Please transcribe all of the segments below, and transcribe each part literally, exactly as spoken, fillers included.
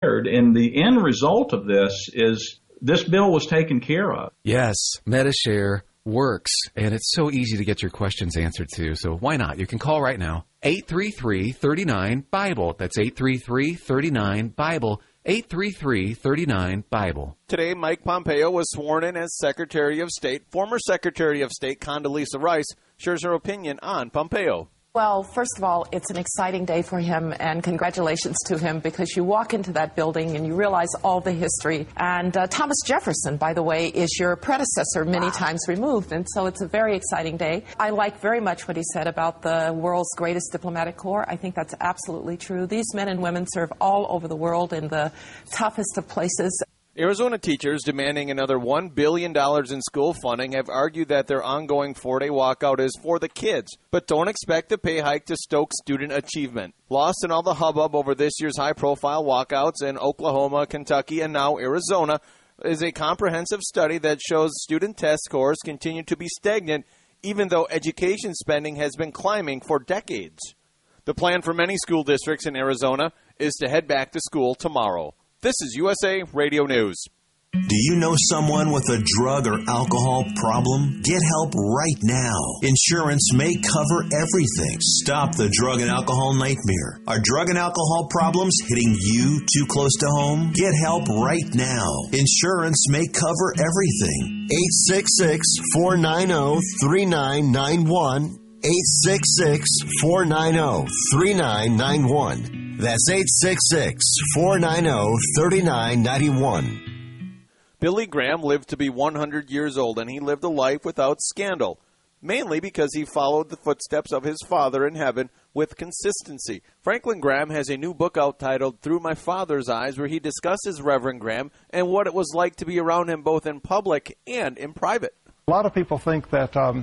And the end result of this is this bill was taken care of. Yes, Medi-Share works, and it's so easy to get your questions answered too. So why not? You can call right now, eight three three, three nine, Bible. That's eight three three, three nine, Bible, eight three three, three nine, Bible. Today, Mike Pompeo was sworn in as Secretary of State. Former Secretary of State Condoleezza Rice shares her opinion on Pompeo. Well, first of all, it's an exciting day for him, and congratulations to him, because you walk into that building and you realize all the history. And uh, Thomas Jefferson, by the way, is your predecessor many times removed, and so it's a very exciting day. I like very much what he said about the world's greatest diplomatic corps. I think that's absolutely true. These men and women serve all over the world in the toughest of places. Arizona teachers demanding another one billion dollars in school funding have argued that their ongoing four-day walkout is for the kids, but don't expect the pay hike to stoke student achievement. Lost in all the hubbub over this year's high-profile walkouts in Oklahoma, Kentucky, and now Arizona is a comprehensive study that shows student test scores continue to be stagnant, even though education spending has been climbing for decades. The plan for many school districts in Arizona is to head back to school tomorrow. This is U S A Radio News. Do you know someone with a drug or alcohol problem? Get help right now. Insurance may cover everything. Stop the drug and alcohol nightmare. Are drug and alcohol problems hitting you too close to home? Get help right now. Insurance may cover everything. eight six six, four nine zero, three nine nine one. eight six six, four nine zero, three nine nine one. That's eight six six, four nine zero, three nine nine one. Billy Graham lived to be one hundred years old, and he lived a life without scandal, mainly because he followed the footsteps of his Father in heaven with consistency. Franklin Graham has a new book out titled Through My Father's Eyes, where he discusses Reverend Graham and what it was like to be around him both in public and in private. A lot of people think that... Um,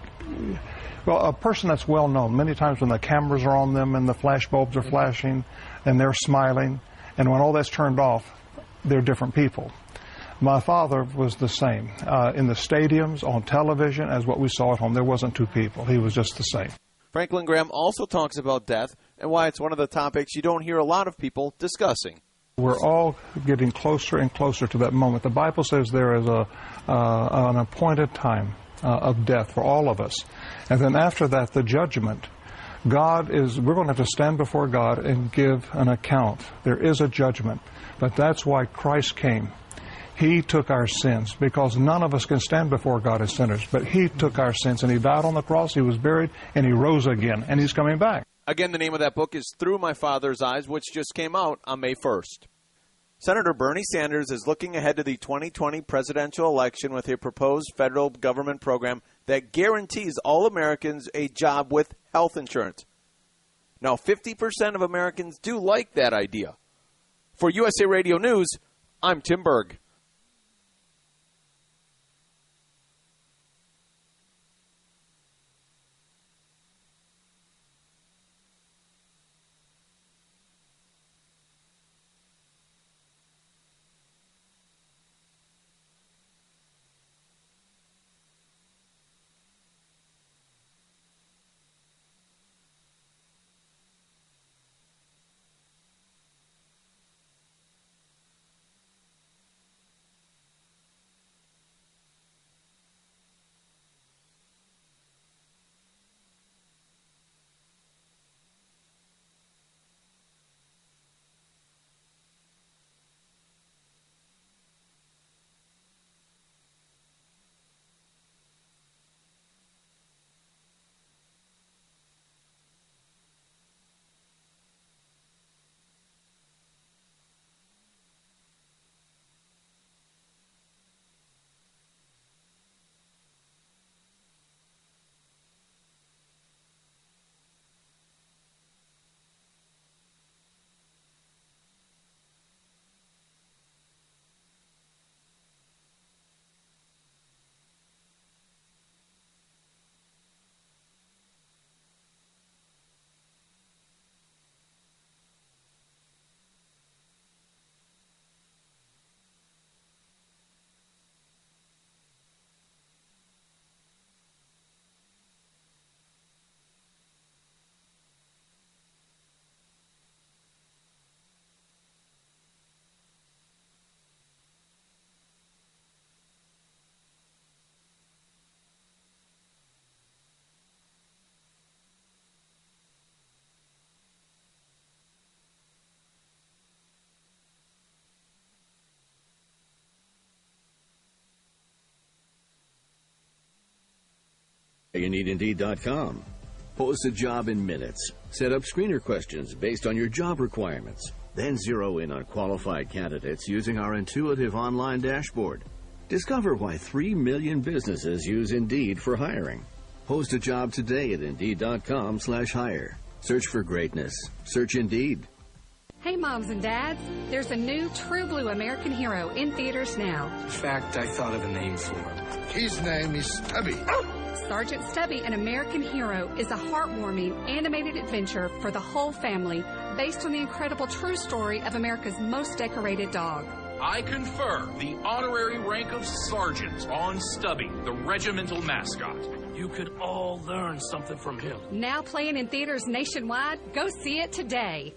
Well, a person that's well known, many times when the cameras are on them and the flash bulbs are flashing and they're smiling, and when all that's turned off, they're different people. My father was the same. Uh, in the stadiums, on television, as what we saw at home, there wasn't two people. He was just the same. Franklin Graham also talks about death and why it's one of the topics you don't hear a lot of people discussing. We're all getting closer and closer to that moment. The Bible says there is a uh, an appointed time Uh, of death for all of us. And then after that, the judgment. God is, we're going to have to stand before God and give an account. There is a judgment. But that's why Christ came. He took our sins, because none of us can stand before God as sinners. But He took our sins, and He died on the cross, He was buried, and He rose again, and He's coming back. Again, the name of that book is Through My Father's Eyes, which just came out on May first. Senator Bernie Sanders is looking ahead to the twenty twenty presidential election with a proposed federal government program that guarantees all Americans a job with health insurance. Now, fifty percent of Americans do like that idea. For U S A Radio News, I'm Tim Berg. You need Indeed dot com. Post a job in minutes. Set up screener questions based on your job requirements. Then zero in on qualified candidates using our intuitive online dashboard. Discover why three million businesses use Indeed for hiring. Post a job today at Indeed dot com slash hire. Search for greatness. Search Indeed. Hey, moms and dads, there's a new True Blue American Hero in theaters now. In fact, I thought of a name for him. His name is Stubby. Sergeant Stubby, an American Hero, is a heartwarming animated adventure for the whole family based on the incredible true story of America's most decorated dog. I confer the honorary rank of sergeant on Stubby, the regimental mascot. You could all learn something from him. Now playing in theaters nationwide. Go see it today.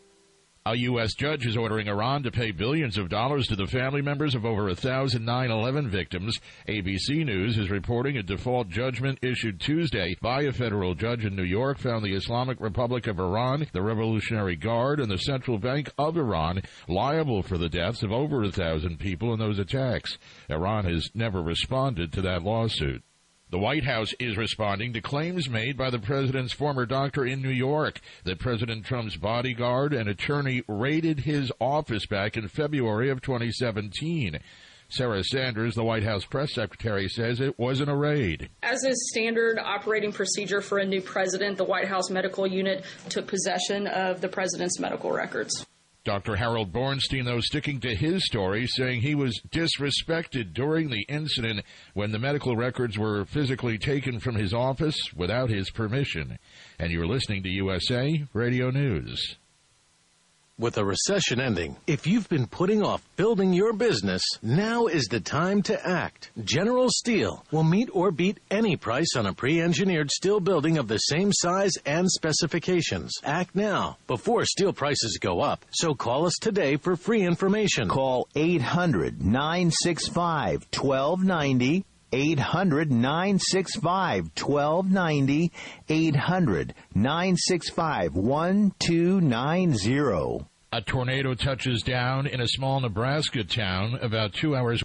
A U S judge is ordering Iran to pay billions of dollars to the family members of over a thousand nine eleven victims. A B C News is reporting a default judgment issued Tuesday by a federal judge in New York found the Islamic Republic of Iran, the Revolutionary Guard, and the Central Bank of Iran liable for the deaths of over a thousand people in those attacks. Iran has never responded to that lawsuit. The White House is responding to claims made by the president's former doctor in New York that President Trump's bodyguard and attorney raided his office back in February of twenty seventeen. Sarah Sanders, the White House press secretary, says it wasn't a raid. As is standard operating procedure for a new president, the White House medical unit took possession of the president's medical records. Doctor Harold Bornstein, though, sticking to his story, saying he was disrespected during the incident when the medical records were physically taken from his office without his permission. And you're listening to U S A Radio News. With a recession ending, if you've been putting off building your business, now is the time to act. General Steel will meet or beat any price on a pre-engineered steel building of the same size and specifications. Act now, before steel prices go up. So call us today for free information. Call eight hundred, nine six five, one two nine zero. eight hundred, nine six five, one two nine zero. eight hundred, nine six five, one two nine zero. A tornado touches down in a small Nebraska town about two hours.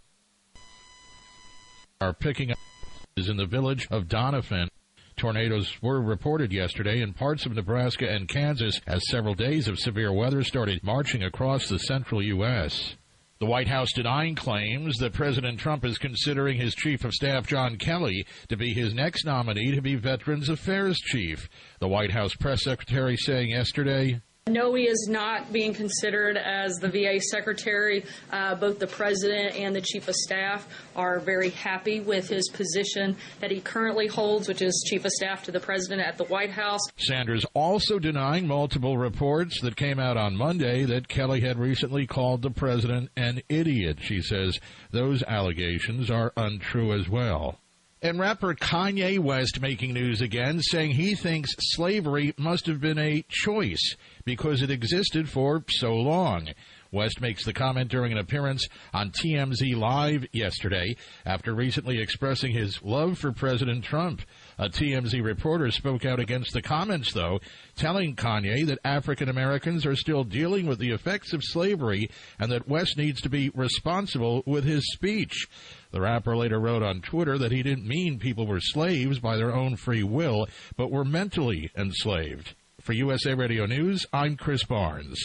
Are picking up is in the village of Doniphan. Tornadoes were reported yesterday in parts of Nebraska and Kansas as several days of severe weather started marching across the central U S The White House denying claims that President Trump is considering his Chief of Staff, John Kelly, to be his next nominee to be Veterans Affairs Chief. The White House press secretary saying yesterday, No, he is not being considered as the V A secretary. Uh, both the president and the chief of staff are very happy with his position that he currently holds, which is chief of staff to the president at the White House. Sanders also denying multiple reports that came out on Monday that Kelly had recently called the president an idiot. She says those allegations are untrue as well. And rapper Kanye West making news again, saying he thinks slavery must have been a choice because it existed for so long. West makes the comment during an appearance on T M Z Live yesterday after recently expressing his love for President Trump. A T M Z reporter spoke out against the comments, though, telling Kanye that African Americans are still dealing with the effects of slavery and that West needs to be responsible with his speech. The rapper later wrote on Twitter that he didn't mean people were slaves by their own free will, but were mentally enslaved. For U S A Radio News, I'm Chris Barnes.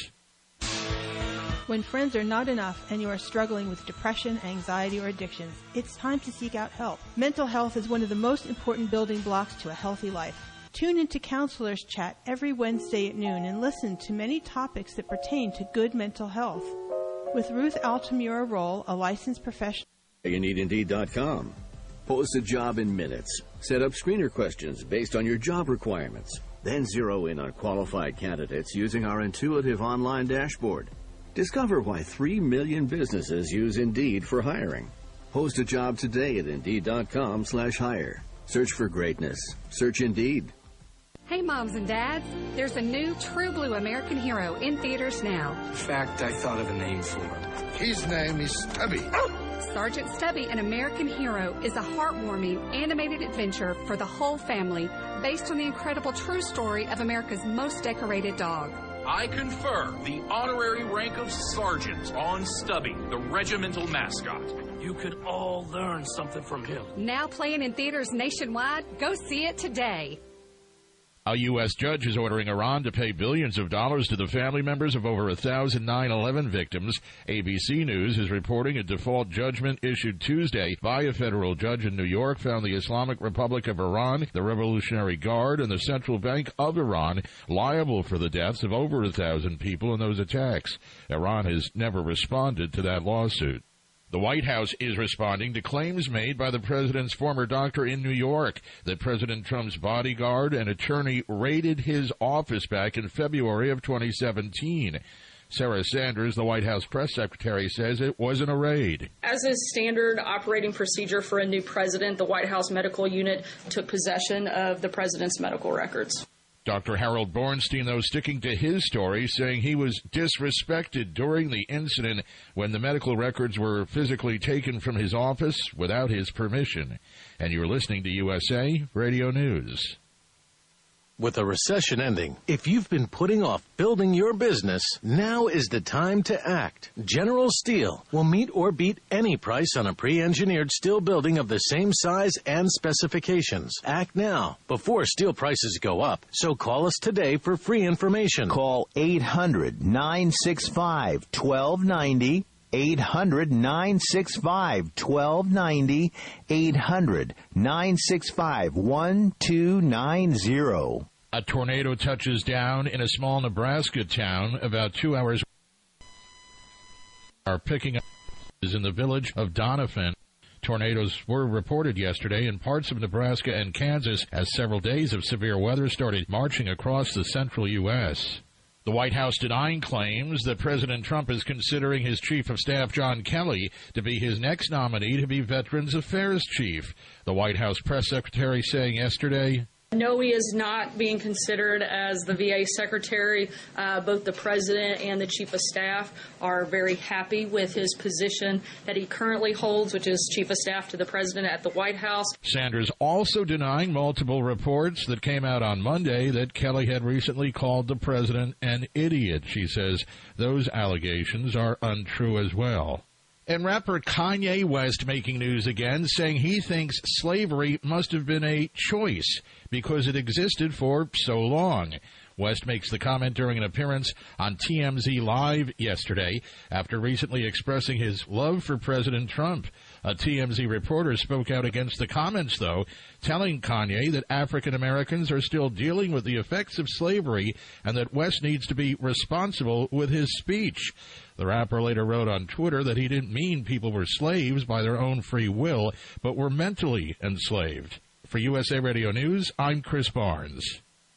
When friends are not enough and you are struggling with depression, anxiety, or addictions, it's time to seek out help. Mental health is one of the most important building blocks to a healthy life. Tune into Counselors Chat every Wednesday at noon and listen to many topics that pertain to good mental health. With Ruth Altamura Roll, a licensed professional. You need Indeed dot com. Post a job in minutes. Set up screener questions based on your job requirements. Then zero in on qualified candidates using our intuitive online dashboard. Discover why three million businesses use Indeed for hiring. Post a job today at Indeed dot com slash hire. Search for greatness. Search Indeed. Hey, moms and dads, there's a new True Blue American Hero in theaters now. In fact, I thought of a name for him. His name is Stubby. Sergeant Stubby, an American Hero, is a heartwarming animated adventure for the whole family based on the incredible true story of America's most decorated dog. I confer the honorary rank of sergeant on Stubby, the regimental mascot. You could all learn something from him. Now playing in theaters nationwide. Go see it today. A U S judge is ordering Iran to pay billions of dollars to the family members of over a thousand nine eleven victims. A B C News is reporting a default judgment issued Tuesday by a federal judge in New York found the Islamic Republic of Iran, the Revolutionary Guard, and the Central Bank of Iran liable for the deaths of over a thousand people in those attacks. Iran has never responded to that lawsuit. The White House is responding to claims made by the president's former doctor in New York that President Trump's bodyguard and attorney raided his office back in February of twenty seventeen. Sarah Sanders, the White House press secretary, says it wasn't a raid. As is standard operating procedure for a new president, the White House medical unit took possession of the president's medical records. Doctor Harold Bornstein, though, sticking to his story, saying he was disrespected during the incident when the medical records were physically taken from his office without his permission. And you're listening to U S A Radio News. With a recession ending, if you've been putting off building your business, now is the time to act. General Steel will meet or beat any price on a pre-engineered steel building of the same size and specifications. Act now, before steel prices go up. So call us today for free information. Call eight hundred, nine six five, one two nine zero. eight hundred, nine six five, one two nine zero. eight hundred, nine six five, one two nine zero. A tornado touches down in a small Nebraska town about two hours. Are picking up is in the village of Doniphan. Tornadoes were reported yesterday in parts of Nebraska and Kansas as several days of severe weather started marching across the central U S The White House denying claims that President Trump is considering his Chief of Staff, John Kelly, to be his next nominee to be Veterans Affairs Chief. The White House press secretary saying yesterday, No, he is not being considered as the V A secretary. Uh, both the president and the chief of staff are very happy with his position that he currently holds, which is chief of staff to the president at the White House. Sanders also denying multiple reports that came out on Monday that Kelly had recently called the president an idiot. She says those allegations are untrue as well. And rapper Kanye West making news again, saying he thinks slavery must have been a choice because it existed for so long. West makes the comment during an appearance on T M Z Live yesterday after recently expressing his love for President Trump. A T M Z reporter spoke out against the comments, though, telling Kanye that African Americans are still dealing with the effects of slavery and that West needs to be responsible with his speech. The rapper later wrote on Twitter that he didn't mean people were slaves by their own free will, but were mentally enslaved. For U S A Radio News, I'm Chris Barnes.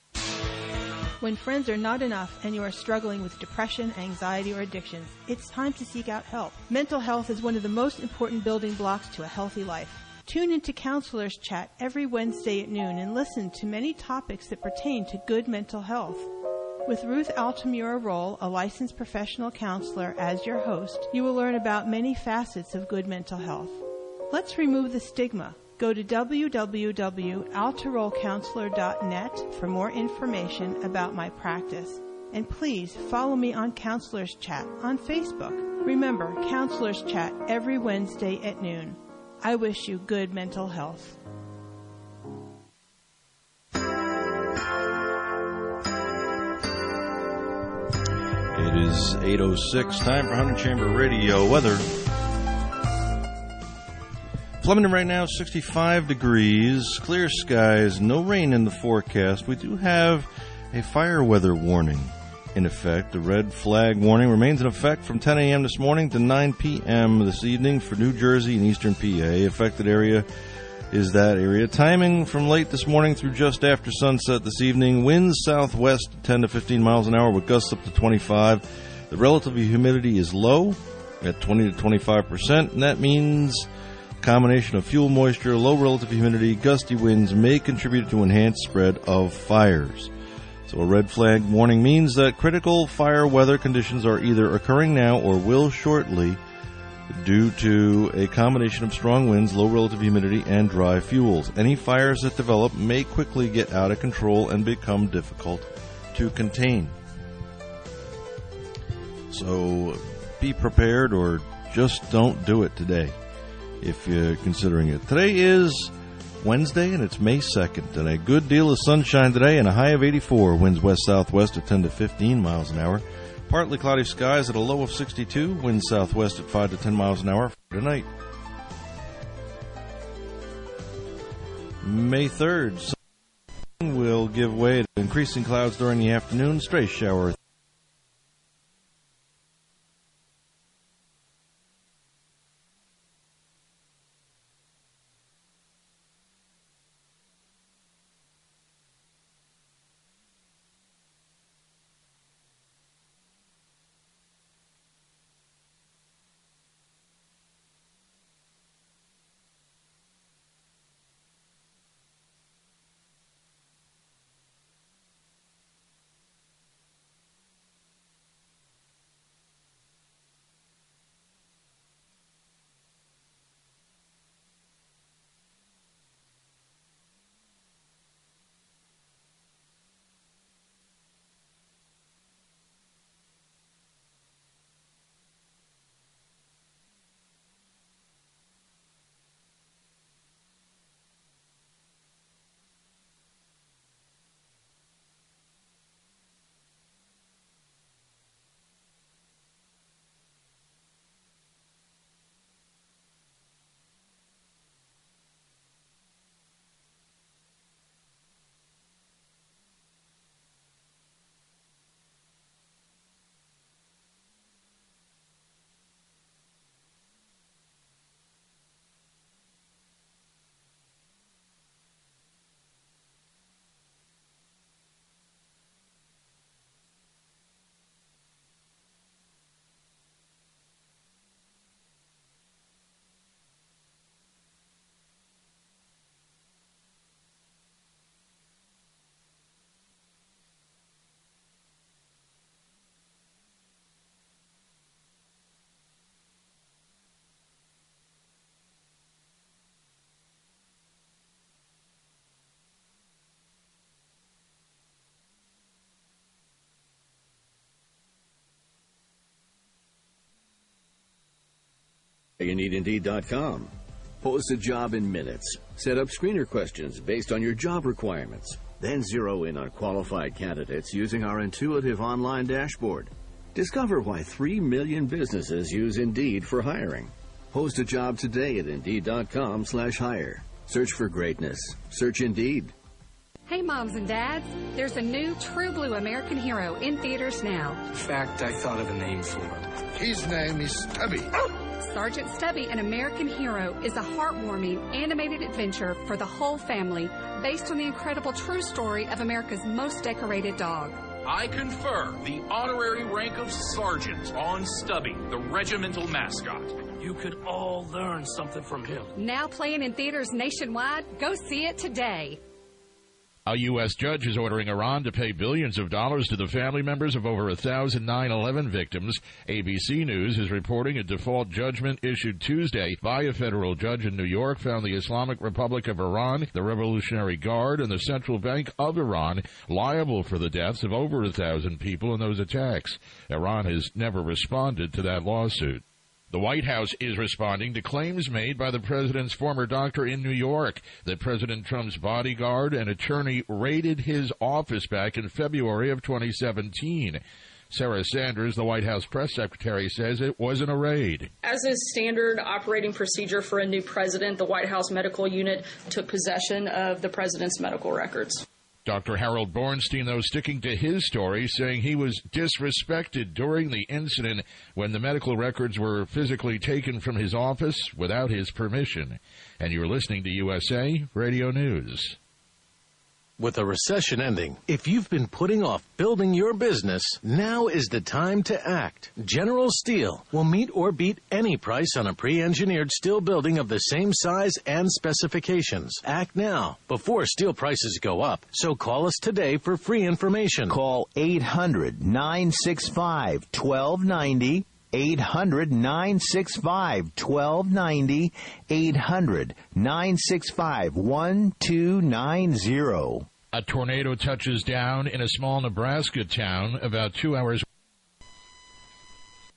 When friends are not enough and you are struggling with depression, anxiety, or addictions, it's time to seek out help. Mental health is one of the most important building blocks to a healthy life. Tune into Counselors Chat every Wednesday at noon and listen to many topics that pertain to good mental health. With Ruth Altamura Roll, a licensed professional counselor, as your host, you will learn about many facets of good mental health. Let's remove the stigma. Go to w w w dot altaroll counselor dot net for more information about my practice. And please follow me on Counselors Chat on Facebook. Remember, Counselors Chat every Wednesday at noon. I wish you good mental health. It is eight oh six, time for one hundred Chamber Radio weather. Flemington right now, sixty-five degrees, clear skies, no rain in the forecast. We do have a fire weather warning in effect. The red flag warning remains in effect from ten a.m. this morning to nine p.m. this evening for New Jersey and eastern P A. Affected area is that area. Timing from late this morning through just after sunset this evening. Winds southwest ten to fifteen miles an hour with gusts up to twenty-five. The relative humidity is low at twenty to twenty-five percent, and that means combination of fuel moisture, low relative humidity, gusty winds may contribute to enhanced spread of fires. So a red flag warning means that critical fire weather conditions are either occurring now or will shortly due to a combination of strong winds, low relative humidity, and dry fuels. Any fires that develop may quickly get out of control and become difficult to contain. So be prepared or just don't do it today if you're considering it. Today is Wednesday, and it's May second, and a good deal of sunshine today and a high of eighty-four. Winds west-southwest at ten to fifteen miles an hour. Partly cloudy skies at a low of sixty-two. Winds southwest at five to ten miles an hour for tonight. May third, sun will give way to increasing clouds during the afternoon. Stray shower. You need Indeed dot com. Post a job in minutes. Set up screener questions based on your job requirements. Then zero in on qualified candidates using our intuitive online dashboard. Discover why three million businesses use Indeed for hiring. Post a job today at Indeed dot com slash hire. Search for greatness. Search Indeed. Hey, moms and dads, there's a new True Blue American Hero in theaters now. In fact, I thought of a name for him. His name is Stubby. Sergeant Stubby, an American Hero, is a heartwarming animated adventure for the whole family based on the incredible true story of America's most decorated dog. I confer the honorary rank of sergeant on Stubby, the regimental mascot. You could all learn something from him. Now playing in theaters nationwide. Go see it today. A U S judge is ordering Iran to pay billions of dollars to the family members of over a thousand nine eleven victims. A B C News is reporting a default judgment issued Tuesday by a federal judge in New York found the Islamic Republic of Iran, the Revolutionary Guard, and the Central Bank of Iran liable for the deaths of over a thousand people in those attacks. Iran has never responded to that lawsuit. The White House is responding to claims made by the president's former doctor in New York that President Trump's bodyguard and attorney raided his office back in February of twenty seventeen. Sarah Sanders, the White House press secretary, says it wasn't a raid. As is standard operating procedure for a new president, the White House medical unit took possession of the president's medical records. Doctor Harold Bornstein, though, sticking to his story, saying he was disrespected during the incident when the medical records were physically taken from his office without his permission. And you're listening to U S A Radio News. With a recession ending, if you've been putting off building your business, now is the time to act. General Steel will meet or beat any price on a pre-engineered steel building of the same size and specifications. Act now before steel prices go up. So call us today for free information. Call eight hundred, nine six five, one two nine zero. eight hundred, nine six five, one two nine zero. eight hundred, nine six five, one two nine zero. A tornado touches down in a small Nebraska town about two hours.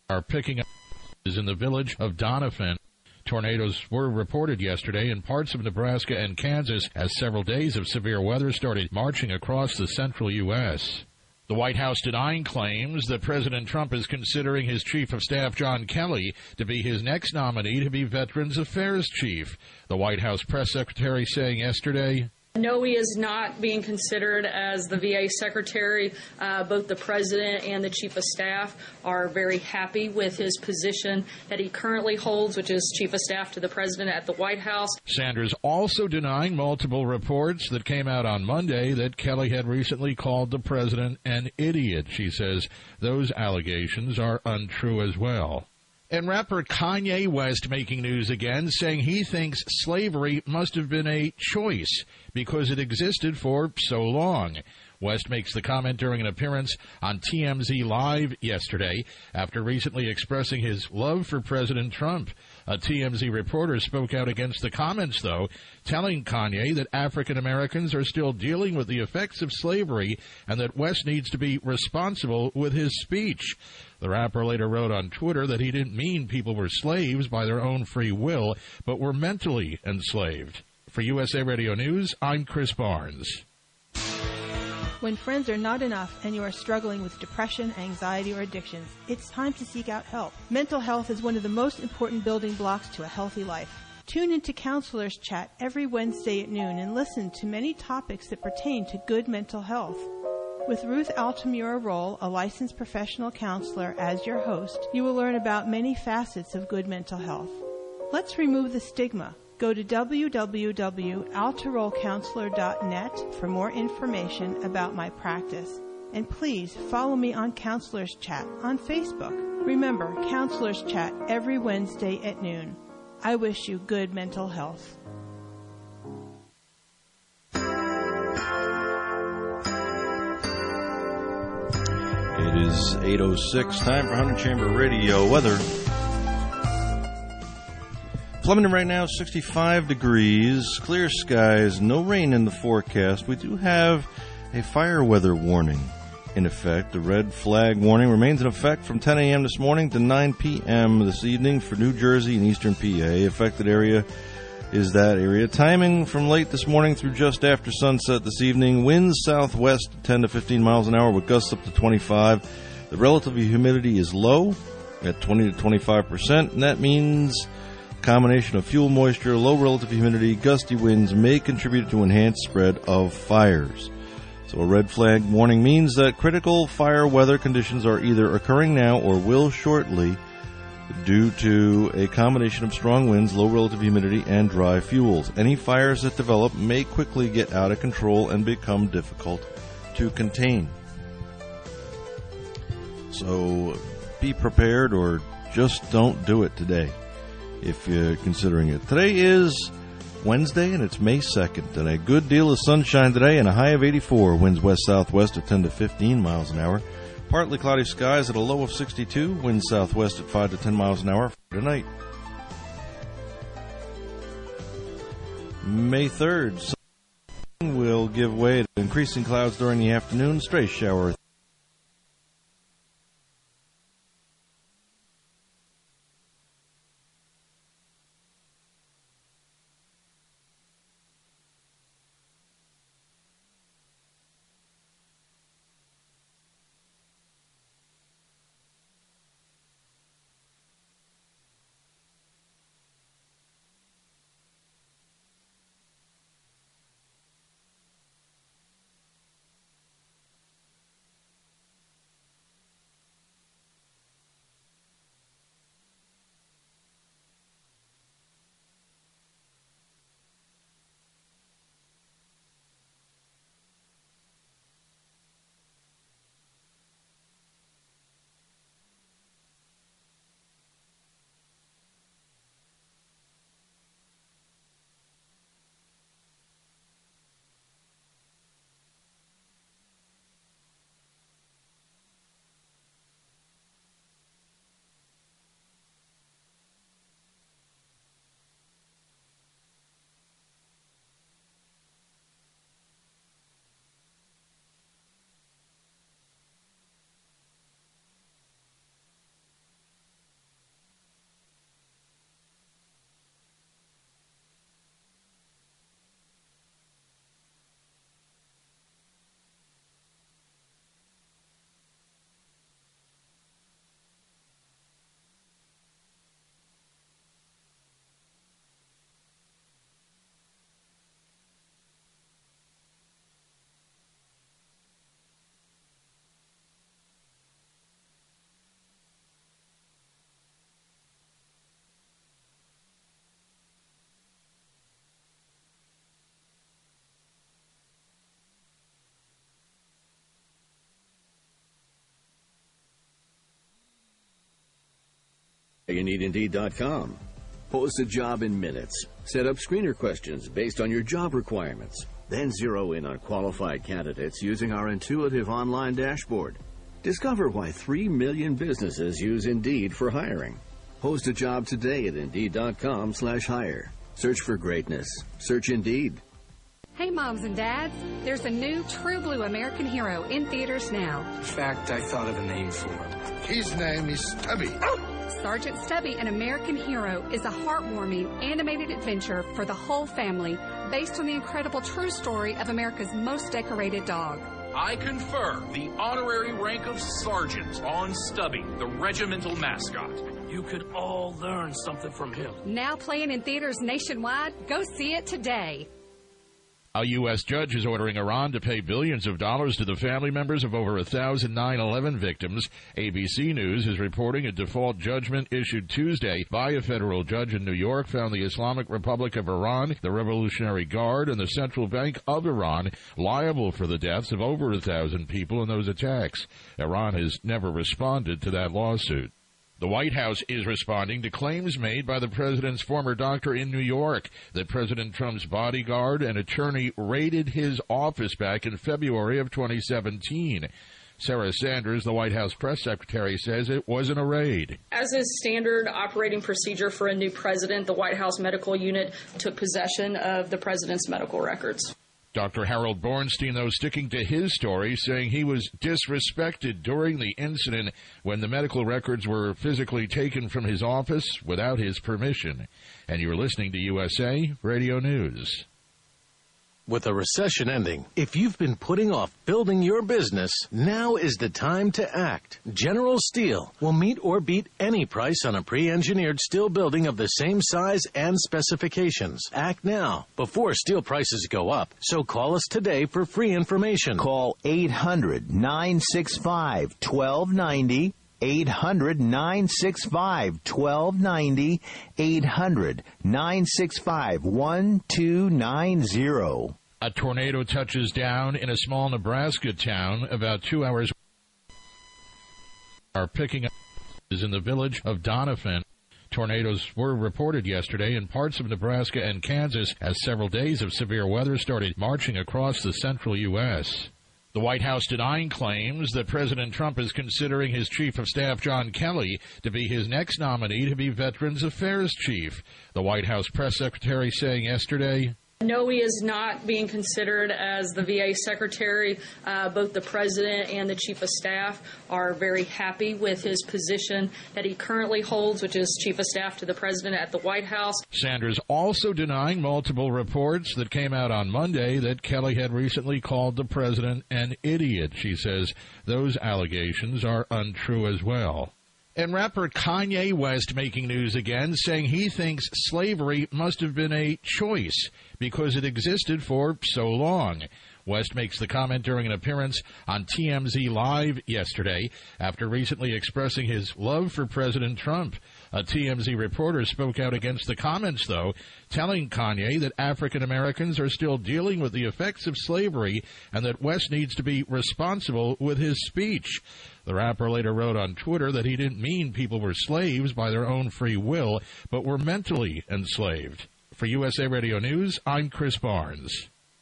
are picking up in the village of Doniphan. Tornadoes were reported yesterday in parts of Nebraska and Kansas as several days of severe weather started marching across the central U S The White House denying claims that President Trump is considering his Chief of Staff, John Kelly, to be his next nominee to be Veterans Affairs Chief. The White House press secretary saying yesterday, No, he is not being considered as the V A secretary. Uh, both the president and the chief of staff are very happy with his position that he currently holds, which is chief of staff to the president at the White House. Sanders also denying multiple reports that came out on Monday that Kelly had recently called the president an idiot. She says those allegations are untrue as well. And rapper Kanye West making news again, saying he thinks slavery must have been a choice because it existed for so long. West makes the comment during an appearance on T M Z Live yesterday after recently expressing his love for President Trump. A T M Z reporter spoke out against the comments, though, telling Kanye that African Americans are still dealing with the effects of slavery and that West needs to be responsible with his speech. The rapper later wrote on Twitter that he didn't mean people were slaves by their own free will, but were mentally enslaved. For U S A Radio News, I'm Chris Barnes. When friends are not enough and you are struggling with depression, anxiety, or addictions, it's time to seek out help. Mental health is one of the most important building blocks to a healthy life. Tune into Counselors Chat every Wednesday at noon and listen to many topics that pertain to good mental health. With Ruth Altamura Roll, a licensed professional counselor, as your host, you will learn about many facets of good mental health. Let's remove the stigma. Go to w w w dot altarol counselor dot net for more information about my practice. And please follow me on Counselors Chat on Facebook. Remember, Counselors Chat every Wednesday at noon. I wish you good mental health. It is eight oh six, time for Hunter Chamber Radio weather. Flemington right now, sixty-five degrees, clear skies, no rain in the forecast. We do have a fire weather warning in effect. The red flag warning remains in effect from ten a.m. this morning to nine p.m. this evening for New Jersey and eastern P A. Affected area is that area. Timing from late this morning through just after sunset this evening. Winds southwest ten to fifteen miles an hour with gusts up to twenty-five. The relative humidity is low at twenty to twenty-five percent, and that means combination of fuel moisture, low relative humidity, gusty winds may contribute to enhanced spread of fires. So a red flag warning means that critical fire weather conditions are either occurring now or will shortly due to a combination of strong winds, low relative humidity, and dry fuels. Any fires that develop may quickly get out of control and become difficult to contain. So be prepared or just don't do it today if you're considering it. Today is Wednesday, and it's May second, and a good deal of sunshine today and a high of eighty-four. Winds west-southwest at ten to fifteen miles an hour. Partly cloudy skies at a low of sixty-two. Winds southwest at five to ten miles an hour for tonight. May third, sun will give way to increasing clouds during the afternoon. Stray shower. You need Indeed dot com. Post a job in minutes. Set up screener questions based on your job requirements. Then zero in on qualified candidates using our intuitive online dashboard. Discover why three million businesses use Indeed for hiring. Post a job today at Indeed dot com slash hire. Search for greatness. Search Indeed. Hey, moms and dads, there's a new True Blue American Hero in theaters now. In fact, I thought of a name for him. His name is Stubby. Sergeant Stubby, an American Hero, is a heartwarming animated adventure for the whole family based on the incredible true story of America's most decorated dog. I confer the honorary rank of sergeant on Stubby, the regimental mascot. You could all learn something from him. Now playing in theaters nationwide. Go see it today. A U S judge is ordering Iran to pay billions of dollars to the family members of over a thousand nine eleven victims. A B C News is reporting a default judgment issued Tuesday by a federal judge in New York found the Islamic Republic of Iran, the Revolutionary Guard, and the Central Bank of Iran liable for the deaths of over a thousand people in those attacks. Iran has never responded to that lawsuit. The White House is responding to claims made by the president's former doctor in New York that President Trump's bodyguard and attorney raided his office back in February of twenty seventeen. Sarah Sanders, the White House press secretary, says it wasn't a raid. As is standard operating procedure for a new president, the White House medical unit took possession of the president's medical records. Doctor Harold Bornstein, though, sticking to his story, saying he was disrespected during the incident when the medical records were physically taken from his office without his permission. And you're listening to U S A Radio News. With a recession ending, if you've been putting off building your business, now is the time to act. General Steel will meet or beat any price on a pre-engineered steel building of the same size and specifications. Act now, before steel prices go up. So call us today for free information. Call eight hundred, nine six five, one two nine zero. eight hundred, nine six five, one two nine zero. eight hundred, nine six five, one two nine zero. A tornado touches down in a small Nebraska town about two hours. Are picking up is in the village of Doniphan. Tornadoes were reported yesterday in parts of Nebraska and Kansas as several days of severe weather started marching across the central U S The White House denying claims that President Trump is considering his Chief of Staff, John Kelly, to be his next nominee to be Veterans Affairs Chief. The White House press secretary saying yesterday, No, he is not being considered as the V A secretary. Uh, both the president and the chief of staff are very happy with his position that he currently holds, which is chief of staff to the president at the White House. Sanders also denying multiple reports that came out on Monday that Kelly had recently called the president an idiot. She says those allegations are untrue as well. And rapper Kanye West making news again, saying he thinks slavery must have been a choice because it existed for so long. West makes the comment during an appearance on T M Z Live yesterday after recently expressing his love for President Trump. A T M Z reporter spoke out against the comments, though, telling Kanye that African Americans are still dealing with the effects of slavery and that West needs to be responsible with his speech. The rapper later wrote on Twitter that he didn't mean people were slaves by their own free will, but were mentally enslaved. For U S A Radio News, I'm Chris Barnes.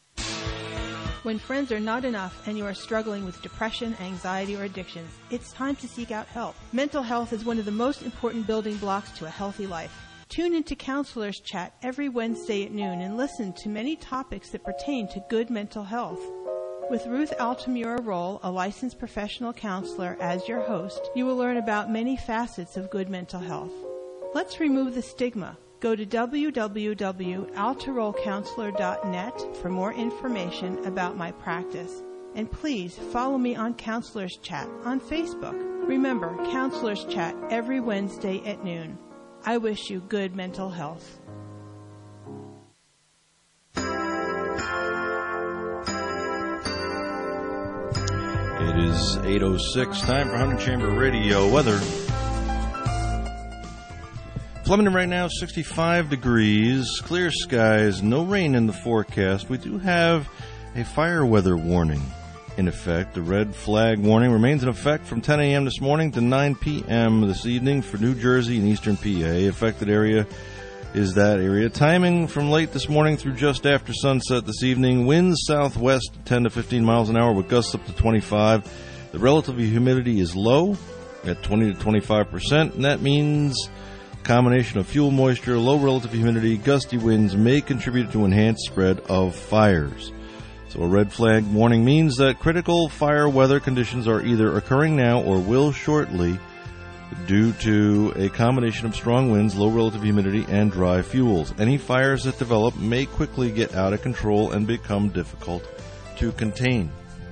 When friends are not enough and you are struggling with depression, anxiety, or addictions, it's time to seek out help. Mental health is one of the most important building blocks to a healthy life. Tune into Counselors Chat every Wednesday at noon and listen to many topics that pertain to good mental health. With Ruth Altamura Roll, a licensed professional counselor, as your host, you will learn about many facets of good mental health. Let's remove the stigma. Go to w w w dot altaroll counselor dot net for more information about my practice. And please follow me on Counselors Chat on Facebook. Remember, Counselors Chat every Wednesday at noon. I wish you good mental health. It is eight oh six, time for one hundred Chamber Radio weather. Flemington right now, sixty-five degrees, clear skies, no rain in the forecast. We do have a fire weather warning in effect. The red flag warning remains in effect from ten a.m. this morning to nine p.m. this evening for New Jersey and eastern P A. Affected area is that area. Timing from late this morning through just after sunset this evening. Winds southwest ten to fifteen miles an hour with gusts up to twenty-five. The relative humidity is low at twenty to twenty-five percent, and that means a combination of fuel moisture, low relative humidity, gusty winds may contribute to enhanced spread of fires. So a red flag warning means that critical fire weather conditions are either occurring now or will shortly due to a combination of strong winds, low relative humidity, and dry fuels. Any fires that develop may quickly get out of control and become difficult to contain.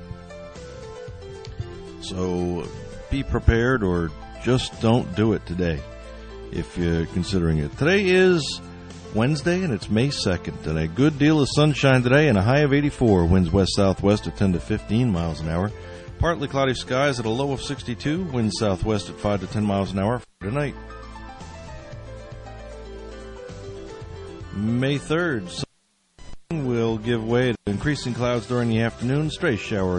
So be prepared or just don't do it today if you're considering it. Today is Wednesday, and it's May second, and a good deal of sunshine today and a high of eighty-four. Winds west-southwest at ten to fifteen miles an hour. Partly cloudy skies at a low of sixty-two. Winds southwest at five to ten miles an hour for tonight. May third, sun will give way to increasing clouds during the afternoon. Stray shower.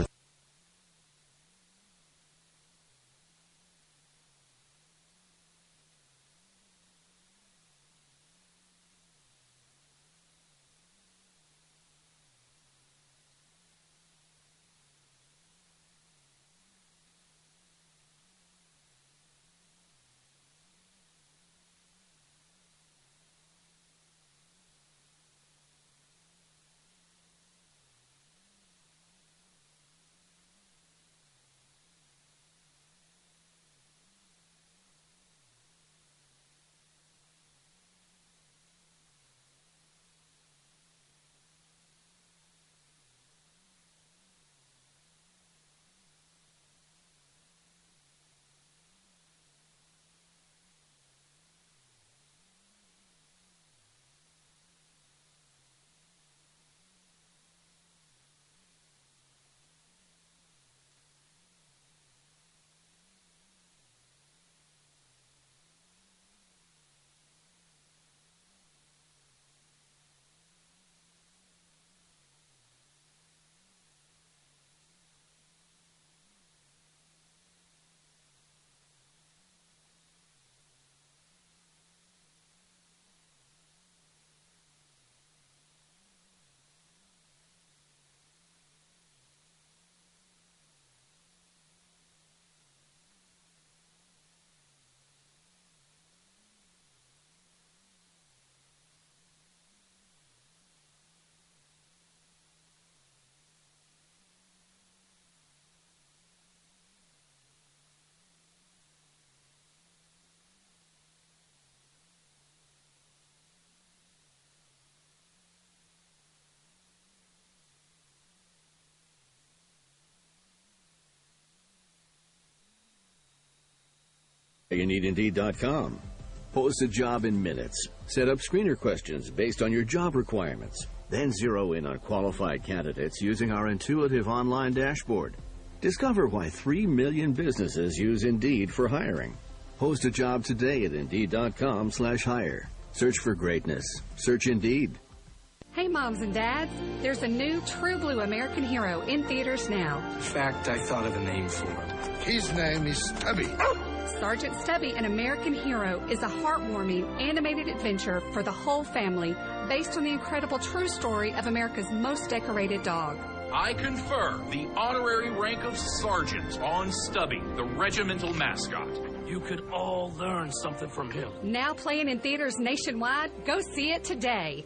You need Indeed dot com. Post a job in minutes. Set up screener questions based on your job requirements. Then zero in on qualified candidates using our intuitive online dashboard. Discover why three million businesses use Indeed for hiring. Post a job today at Indeed dot com slash hire. Search for greatness. Search Indeed. Hey, moms and dads, there's a new True Blue American Hero in theaters now. In fact, I thought of a name for him. His name is Stubby. Sergeant Stubby, an American Hero, is a heartwarming animated adventure for the whole family based on the incredible true story of America's most decorated dog. I confer the honorary rank of sergeant on Stubby, the regimental mascot. You could all learn something from him. Now playing in theaters nationwide. Go see it today.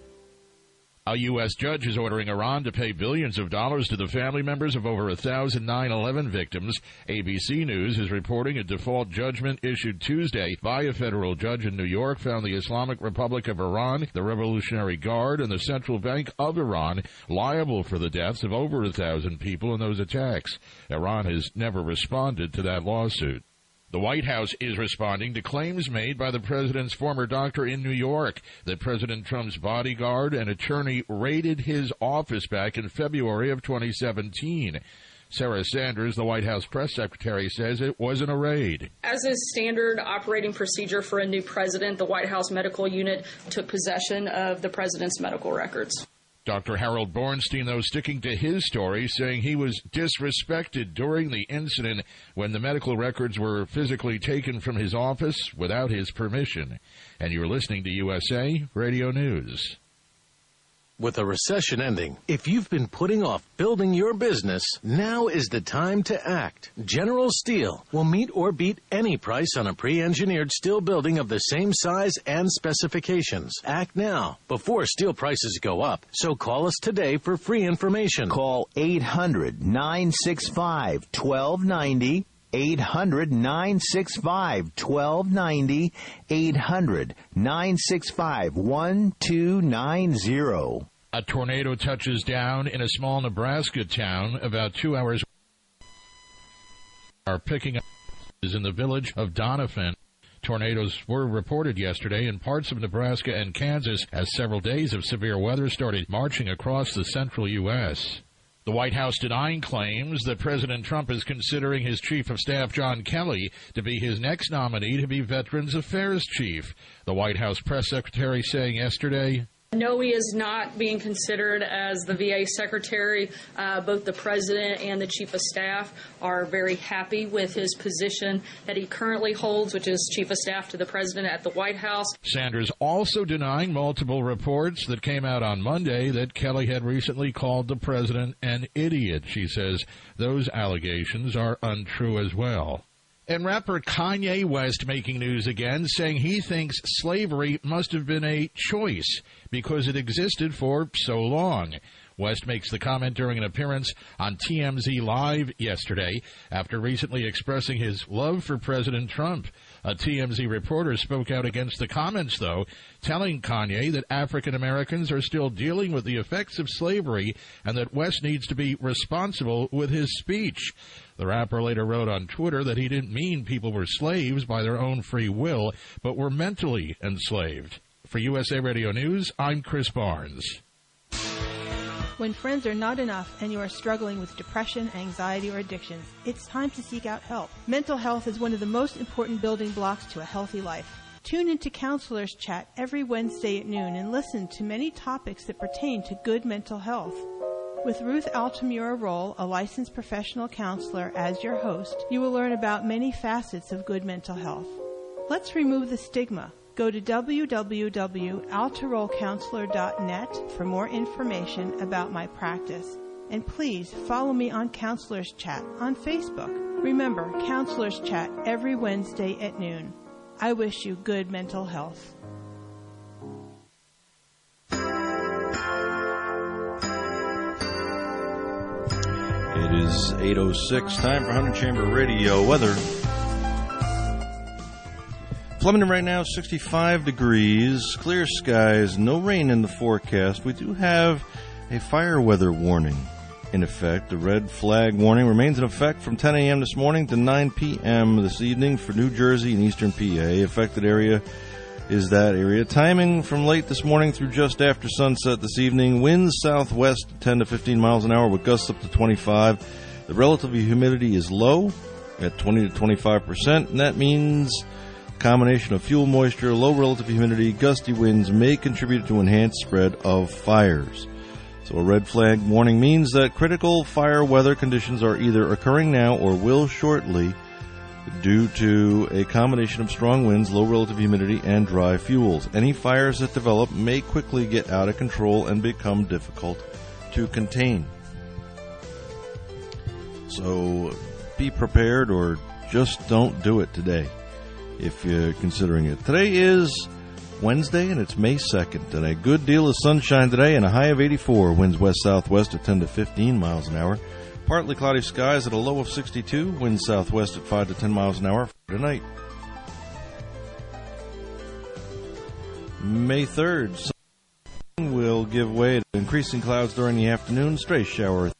A U S judge is ordering Iran to pay billions of dollars to the family members of over a thousand nine eleven victims. A B C News is reporting a default judgment issued Tuesday by a federal judge in New York found the Islamic Republic of Iran, the Revolutionary Guard, and the Central Bank of Iran liable for the deaths of over a thousand people in those attacks. Iran has never responded to that lawsuit. The White House is responding to claims made by the president's former doctor in New York that President Trump's bodyguard and attorney raided his office back in February of twenty seventeen. Sarah Sanders, the White House press secretary, says it wasn't a raid. As is standard operating procedure for a new president, the White House medical unit took possession of the president's medical records. Doctor Harold Bornstein, though, sticking to his story, saying he was disrespected during the incident when the medical records were physically taken from his office without his permission. And you're listening to U S A Radio News. With a recession ending, if you've been putting off building your business, now is the time to act. General Steel will meet or beat any price on a pre-engineered steel building of the same size and specifications. Act now, before steel prices go up. So call us today for free information. Call eight hundred, nine six five, one two nine zero. eight hundred, nine six five, one two nine zero. eight hundred, nine six five, one two nine zero. A tornado touches down in a small Nebraska town about two hours. Are picking up is in the village of Doniphan. Tornadoes were reported yesterday in parts of Nebraska and Kansas as several days of severe weather started marching across the central U S The White House denying claims that President Trump is considering his Chief of Staff, John Kelly, to be his next nominee to be Veterans Affairs Chief. The White House press secretary saying yesterday, No, he is not being considered as the V A secretary. Uh, both the president and the chief of staff are very happy with his position that he currently holds, which is chief of staff to the president at the White House. Sanders also denying multiple reports that came out on Monday that Kelly had recently called the president an idiot. She says those allegations are untrue as well. And rapper Kanye West making news again, saying he thinks slavery must have been a choice because it existed for so long. West makes the comment during an appearance on T M Z Live yesterday after recently expressing his love for President Trump. A T M Z reporter spoke out against the comments, though, telling Kanye that African Americans are still dealing with the effects of slavery and that West needs to be responsible with his speech. The rapper later wrote on Twitter that he didn't mean people were slaves by their own free will, but were mentally enslaved. For U S A Radio News, I'm Chris Barnes. When friends are not enough and you are struggling with depression, anxiety, or addictions, it's time to seek out help. Mental health is one of the most important building blocks to a healthy life. Tune into Counselors Chat every Wednesday at noon and listen to many topics that pertain to good mental health. With Ruth Altamura Roll, a licensed professional counselor, as your host, you will learn about many facets of good mental health. Let's remove the stigma. Go to w w w dot altaroll counselor dot net for more information about my practice. And please follow me on Counselors Chat on Facebook. Remember, Counselors Chat every Wednesday at noon. I wish you good mental health. It is eight oh six, time for one hundred Chamber Radio weather. Flemington right now, sixty-five degrees, clear skies, no rain in the forecast. We do have a fire weather warning in effect. The red flag warning remains in effect from ten a.m. this morning to nine p.m. this evening for New Jersey and eastern P A. Affected area is that area. Timing from late this morning through just after sunset this evening. Winds southwest ten to fifteen miles an hour with gusts up to twenty-five. The relative humidity is low at twenty to twenty-five percent, and that means combination of fuel moisture, low relative humidity, gusty winds may contribute to enhanced spread of fires. So a red flag warning means that critical fire weather conditions are either occurring now or will shortly due to a combination of strong winds, low relative humidity, and dry fuels. Any fires that develop may quickly get out of control and become difficult to contain. So be prepared or just don't do it today if you're considering it. Today is Wednesday, and it's May second, and a good deal of sunshine today and a high of eighty-four. Winds west-southwest at ten to fifteen miles an hour. Partly cloudy skies at a low of sixty-two. Winds southwest at five to ten miles an hour for tonight. May third, sun will give way to increasing clouds during the afternoon. Stray shower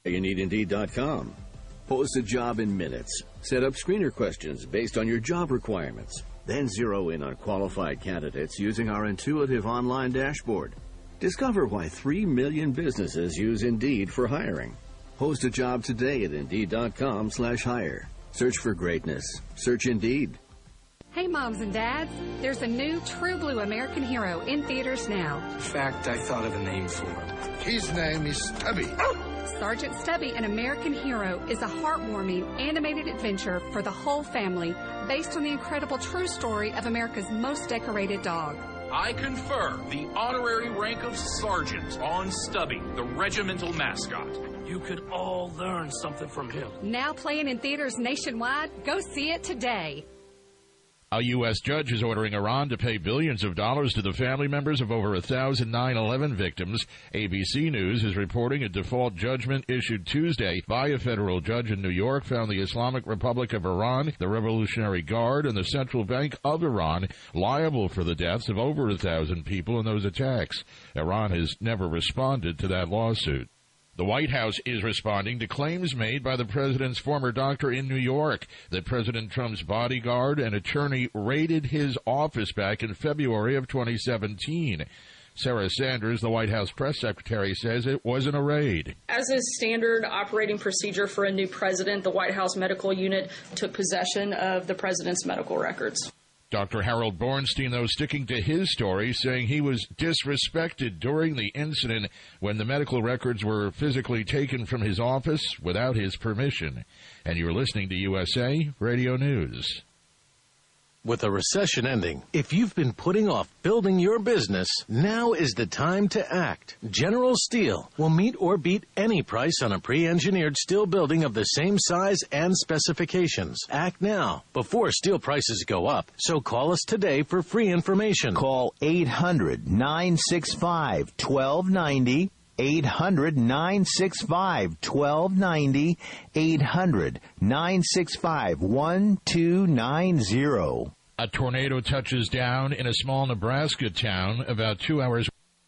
You need Indeed dot com. Post a job in minutes. Set up screener questions based on your job requirements. Then zero in on qualified candidates using our intuitive online dashboard. Discover why three million businesses use Indeed for hiring. Post a job today at Indeed dot com slash hire. Search for greatness. Search Indeed. Hey, moms and dads, there's a new True Blue American Hero in theaters now. In fact, I thought of a name for him. His name is Stubby. Sergeant Stubby, an American Hero, is a heartwarming animated adventure for the whole family based on the incredible true story of America's most decorated dog. I confer the honorary rank of sergeant on Stubby, the regimental mascot. You could all learn something from him. Now playing in theaters nationwide. Go see it today. A U S judge is ordering Iran to pay billions of dollars to the family members of over a thousand nine eleven victims. A B C News is reporting a default judgment issued Tuesday by a federal judge in New York found the Islamic Republic of Iran, the Revolutionary Guard, and the Central Bank of Iran liable for the deaths of over a thousand people in those attacks. Iran has never responded to that lawsuit. The White House is responding to claims made by the president's former doctor in New York that President Trump's bodyguard and attorney raided his office back in February of twenty seventeen. Sarah Sanders, the White House press secretary, says it wasn't a raid. As is standard operating procedure for a new president, the White House medical unit took possession of the president's medical records. Doctor Harold Bornstein, though, sticking to his story, saying he was disrespected during the incident when the medical records were physically taken from his office without his permission. And you're listening to U S A Radio News. With a recession ending, if you've been putting off building your business, now is the time to act. General Steel will meet or beat any price on a pre-engineered steel building of the same size and specifications. Act now, before steel prices go up. So call us today for free information. Call eight hundred, nine six five, one two nine zero. eight hundred, nine six five, one two nine zero. eight hundred, nine six five, one two nine zero. A tornado touches down in a small Nebraska town about two hours.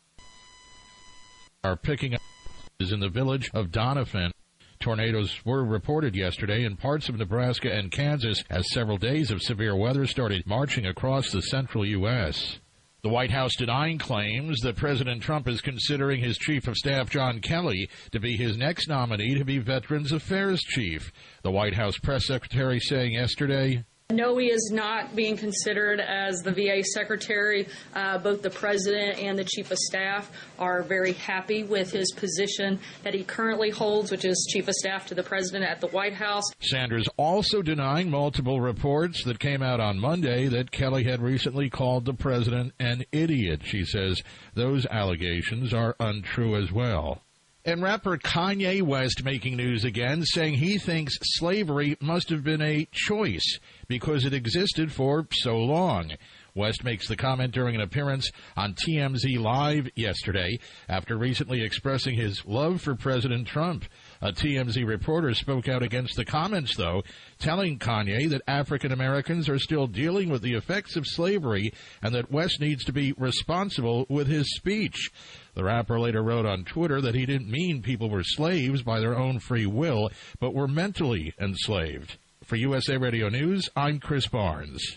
Are picking up is in the village of Doniphan. Tornadoes were reported yesterday in parts of Nebraska and Kansas as several days of severe weather started marching across the central U S The White House denying claims that President Trump is considering his Chief of Staff, John Kelly, to be his next nominee to be Veterans Affairs Chief. The White House press secretary saying yesterday, No, he is not being considered as the V A secretary. Uh, both the president and the chief of staff are very happy with his position that he currently holds, which is chief of staff to the president at the White House. Sanders also denying multiple reports that came out on Monday that Kelly had recently called the president an idiot. She says those allegations are untrue as well. And rapper Kanye West making news again, saying he thinks slavery must have been a choice because it existed for so long. West makes the comment during an appearance on T M Z Live yesterday after recently expressing his love for President Trump. A T M Z reporter spoke out against the comments, though, telling Kanye that African Americans are still dealing with the effects of slavery and that West needs to be responsible with his speech. The rapper later wrote on Twitter that he didn't mean people were slaves by their own free will, but were mentally enslaved. For U S A Radio News, I'm Chris Barnes.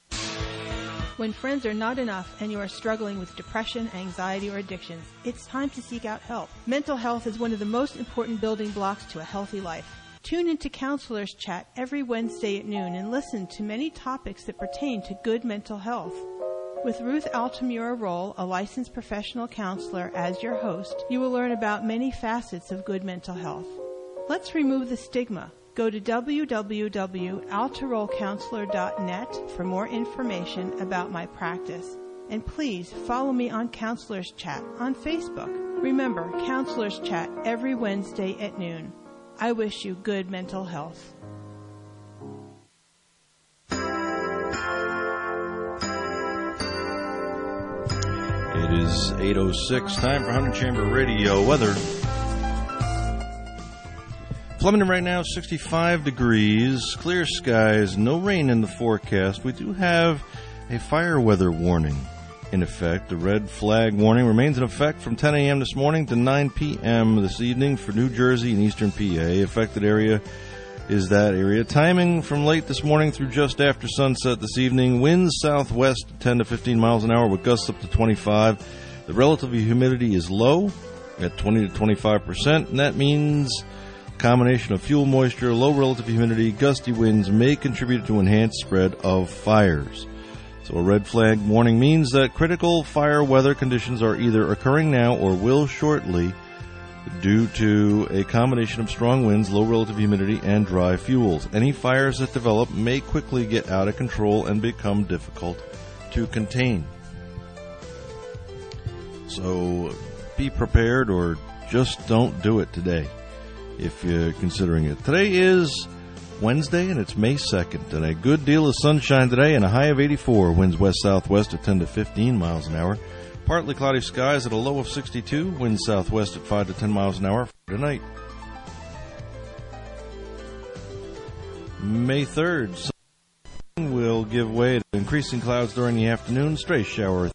When friends are not enough and you are struggling with depression, anxiety, or addictions, it's time to seek out help. Mental health is one of the most important building blocks to a healthy life. Tune into Counselors Chat every Wednesday at noon and listen to many topics that pertain to good mental health. With Ruth Altamura Roll, a licensed professional counselor, as your host, you will learn about many facets of good mental health. Let's remove the stigma. Go to w w w dot altaroll counselor dot net for more information about my practice. And please follow me on Counselors Chat on Facebook. Remember, Counselors Chat every Wednesday at noon. I wish you good mental health. It is eight oh six, time for one hundred Chamber Radio weather. Flemington right now, sixty-five degrees, clear skies, no rain in the forecast. We do have a fire weather warning in effect. The red flag warning remains in effect from ten a.m. this morning to nine p.m. this evening for New Jersey and eastern P A. Affected area is that area. Timing from late this morning through just after sunset this evening. Winds southwest ten to fifteen miles an hour with gusts up to twenty-five. The relative humidity is low at twenty to twenty-five percent, and that means a combination of fuel moisture, low relative humidity, gusty winds may contribute to enhanced spread of fires. So a red flag warning means that critical fire weather conditions are either occurring now or will shortly due to a combination of strong winds, low relative humidity, and dry fuels. Any fires that develop may quickly get out of control and become difficult to contain. So be prepared or just don't do it today if you're considering it. Today is Wednesday, and it's May second, and a good deal of sunshine today and a high of eighty-four. Winds west-southwest at ten to fifteen miles an hour. Partly cloudy skies at a low of sixty-two. Winds southwest at five to ten miles an hour for tonight. May third, sun will give way to increasing clouds during the afternoon. Stray shower.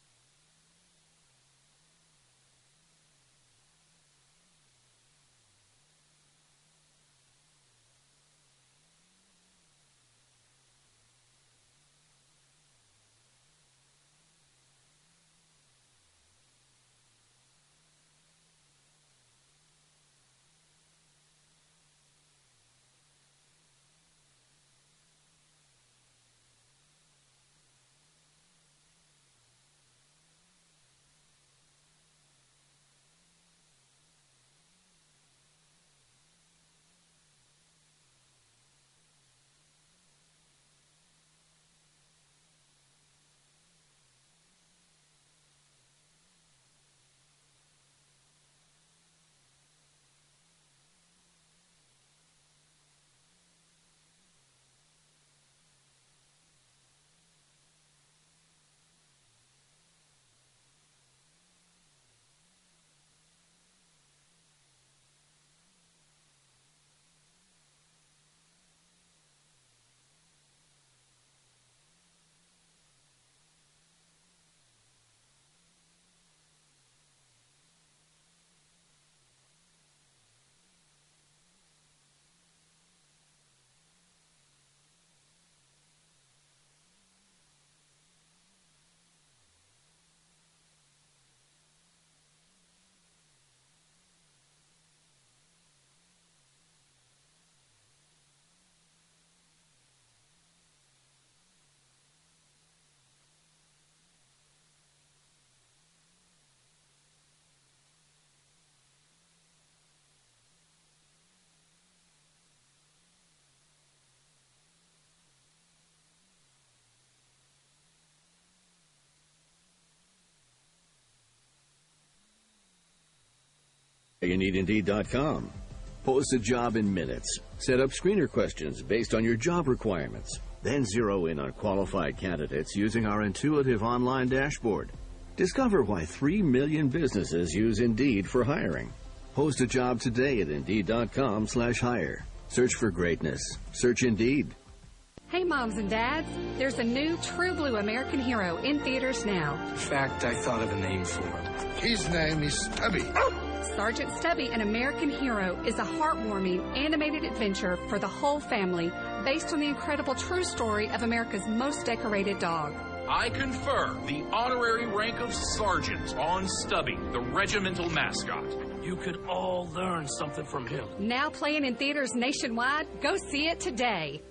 You need Indeed dot com. Post a job in minutes. Set up screener questions based on your job requirements. Then zero in on qualified candidates using our intuitive online dashboard. Discover why three million businesses use Indeed for hiring. Post a job today at Indeed dot com slash hire. Search for greatness. Search Indeed. Hey, moms and dads, there's a new True Blue American Hero in theaters now. In fact, I thought of a name for him. His name is Stubby. Sergeant Stubby, an American Hero, is a heartwarming animated adventure for the whole family based on the incredible true story of America's most decorated dog. I confer the honorary rank of sergeant on Stubby, the regimental mascot. You could all learn something from him. Now playing in theaters nationwide. Go see it today.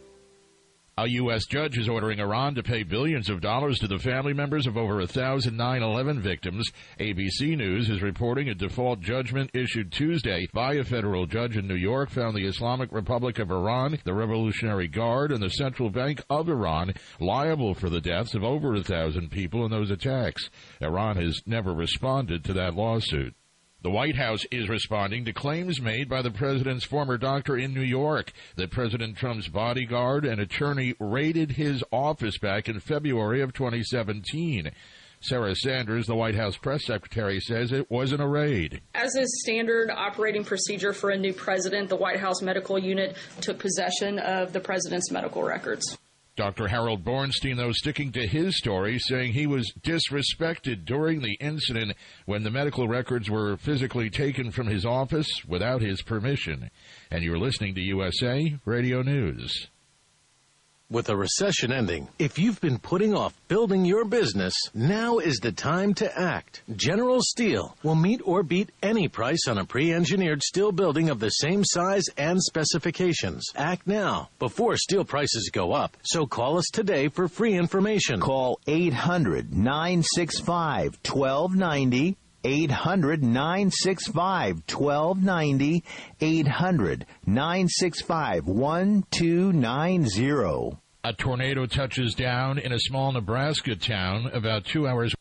A U S judge is ordering Iran to pay billions of dollars to the family members of over a thousand nine eleven victims. A B C News is reporting a default judgment issued Tuesday by a federal judge in New York found the Islamic Republic of Iran, the Revolutionary Guard, and the Central Bank of Iran liable for the deaths of over a thousand people in those attacks. Iran has never responded to that lawsuit. The White House is responding to claims made by the president's former doctor in New York that President Trump's bodyguard and attorney raided his office back in February of twenty seventeen. Sarah Sanders, the White House press secretary, says it wasn't a raid. As is standard operating procedure for a new president, the White House medical unit took possession of the president's medical records. Doctor Harold Bornstein, though, sticking to his story, saying he was disrespected during the incident when the medical records were physically taken from his office without his permission. And you're listening to U S A Radio News. With a recession ending, if you've been putting off building your business, now is the time to act. General Steel will meet or beat any price on a pre-engineered steel building of the same size and specifications. Act now, before steel prices go up. So call us today for free information. Call eight hundred, nine six five, one two nine zero. eight hundred, nine six five, one two nine zero. eight hundred, nine six five, one two nine zero. A tornado touches down in a small Nebraska town about two hours.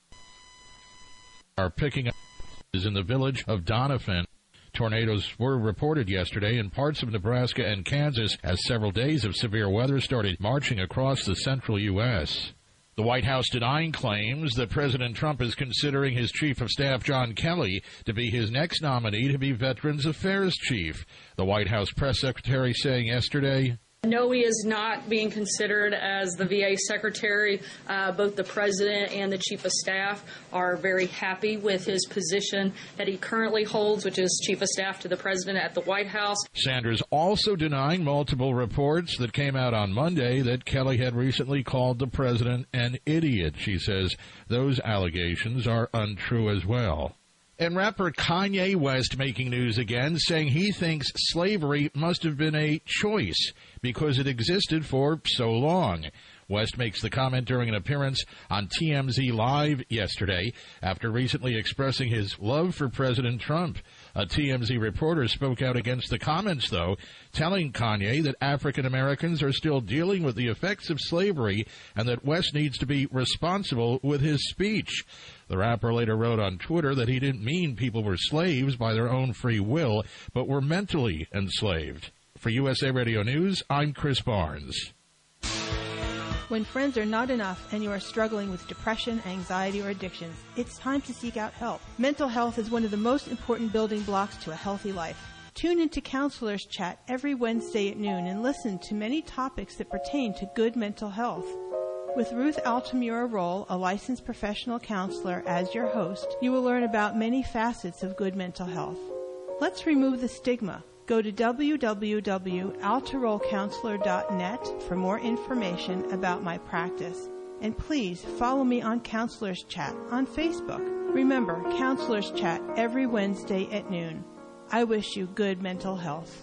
Are picking up is in the village of Doniphan. Tornadoes were reported yesterday in parts of Nebraska and Kansas as several days of severe weather started marching across the central U S The White House denying claims that President Trump is considering his Chief of Staff, John Kelly, to be his next nominee to be Veterans Affairs Chief. The White House press secretary saying yesterday, No, he is not being considered as the V A secretary. Uh, both the president and the chief of staff are very happy with his position that he currently holds, which is chief of staff to the president at the White House. Sanders also denying multiple reports that came out on Monday that Kelly had recently called the president an idiot. She says those allegations are untrue as well. And rapper Kanye West making news again, saying he thinks slavery must have been a choice because it existed for so long. West makes the comment during an appearance on T M Z Live yesterday after recently expressing his love for President Trump. A T M Z reporter spoke out against the comments, though, telling Kanye that African Americans are still dealing with the effects of slavery and that West needs to be responsible with his speech. The rapper later wrote on Twitter that he didn't mean people were slaves by their own free will, but were mentally enslaved. For U S A Radio News, I'm Chris Barnes. When friends are not enough and you are struggling with depression, anxiety, or addictions, it's time to seek out help. Mental health is one of the most important building blocks to a healthy life. Tune into Counselors Chat every Wednesday at noon and listen to many topics that pertain to good mental health. With Ruth Altamura Roll, a licensed professional counselor, as your host, you will learn about many facets of good mental health. Let's remove the stigma. Go to w w w dot altaroll counselor dot net for more information about my practice. And please follow me on Counselors Chat on Facebook. Remember, Counselors Chat every Wednesday at noon. I wish you good mental health.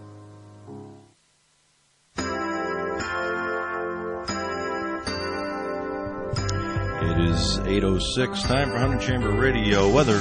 It is eight oh six, time for Hunter Chamber Radio weather.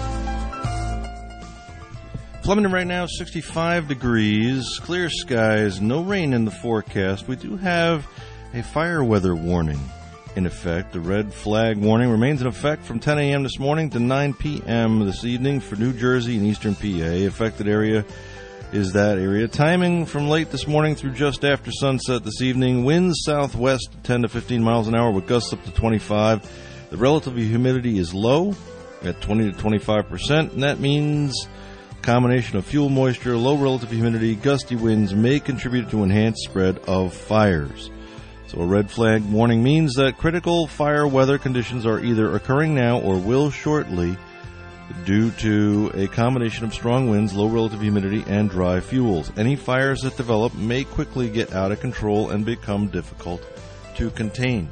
Flemington right now, sixty-five degrees, clear skies, no rain in the forecast. We do have a fire weather warning in effect. The red flag warning remains in effect from ten a.m. this morning to nine p.m. this evening for New Jersey and eastern P A. Affected area is that area. Timing from late this morning through just after sunset this evening. Winds southwest ten to fifteen miles an hour with gusts up to twenty-five. The relative humidity is low at twenty to twenty-five percent, and that means a combination of fuel moisture, low relative humidity, gusty winds may contribute to enhanced spread of fires. So a red flag warning means that critical fire weather conditions are either occurring now or will shortly due to a combination of strong winds, low relative humidity, and dry fuels. Any fires that develop may quickly get out of control and become difficult to contain.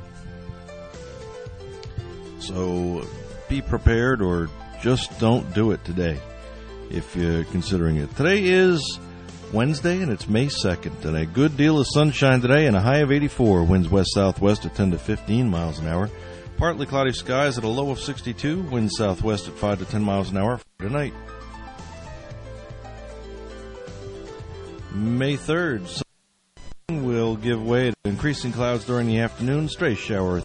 So be prepared or just don't do it today if you're considering it. Today is Wednesday and it's May second, and a good deal of sunshine today and a high of eighty-four. Winds west-southwest at ten to fifteen miles an hour. Partly cloudy skies at a low of sixty-two. Winds southwest at five to ten miles an hour for tonight. May third, sun will give way to increasing clouds during the afternoon. Stray shower.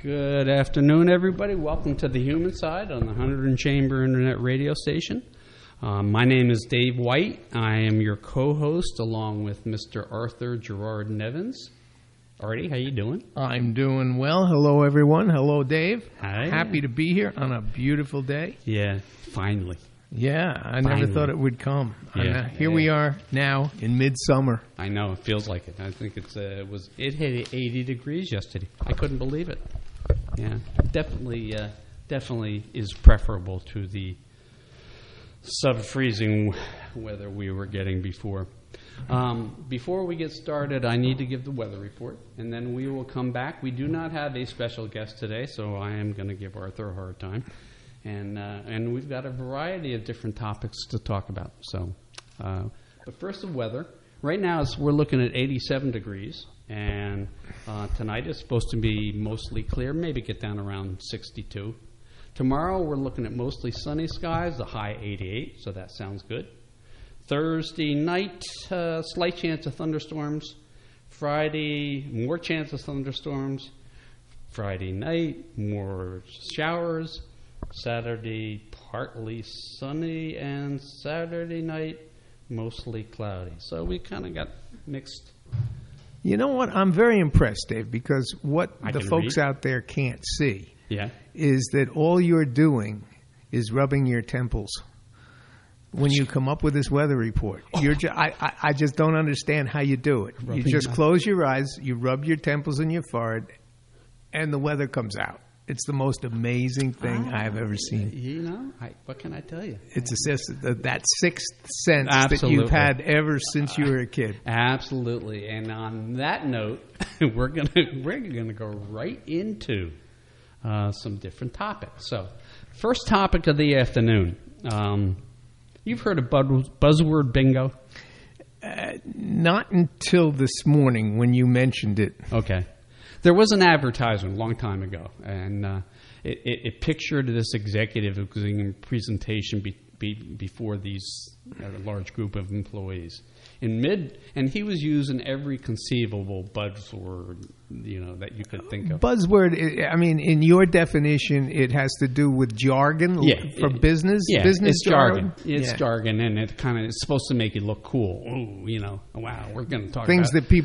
Good afternoon, everybody. Welcome to the Human Side on the Hunterdon Chamber Internet Radio Station. Um, my name is Dave White. I am your co-host along with Mister Arthur Gerard Nevins. Artie, how you doing? I'm doing well. Hello, everyone. Hello, Dave. Hi. Happy to be here on a beautiful day. Yeah, finally. Yeah, I Finally. never thought it would come. Yeah. And, uh, here Yeah. we are now in midsummer. I know, it feels like it. I think it's uh, it was it hit eighty degrees yesterday. I couldn't believe it. Yeah, definitely, uh, definitely is preferable to the sub-freezing weather we were getting before. Um, before we get started, I need to give the weather report, and then we will come back. We do not have a special guest today, so I am going to give Arthur a hard time. And uh, and we've got a variety of different topics to talk about. So, uh, but first, the weather. Right now, it's, we're looking at eighty-seven degrees, and uh, tonight is supposed to be mostly clear, maybe get down around sixty-two. Tomorrow, we're looking at mostly sunny skies, the high eighty-eight, so that sounds good. Thursday night, uh, slight chance of thunderstorms. Friday, more chance of thunderstorms. Friday night, more showers. Saturday, partly sunny, and Saturday night, mostly cloudy. So we kind of got mixed. You know what? I'm very impressed, Dave, because what I the can folks read. out there can't see Yeah. is that all you're doing is rubbing your temples when you come up with this weather report. You're ju- I, I, I just don't understand how you do it. Rubbing you just my- close your eyes, you rub your temples and your forehead, and the weather comes out. It's the most amazing thing Ah, I've ever seen. You know, I, what can I tell you? It's a, sis- that sixth sense Absolutely. that you've had ever since you were a kid. Absolutely. And on that note, we're gonna we're gonna go right into uh, some different topics. So, first topic of the afternoon. Um, you've heard of buzz- buzzword bingo? Uh, not until this morning when you mentioned it. Okay. There was an advertisement a long time ago, and uh, it, it, it pictured this executive who was giving a presentation be, be, before these uh, large group of employees. In mid, and he was using every conceivable buzzword, you know, that you could think of. Buzzword, I mean, in your definition, it has to do with jargon Yeah, for it- business? Yeah, business it's jargon. It's Yeah. jargon, and it kind of it's supposed to make you look cool. Ooh, you know, wow, we're going to talk Things about that people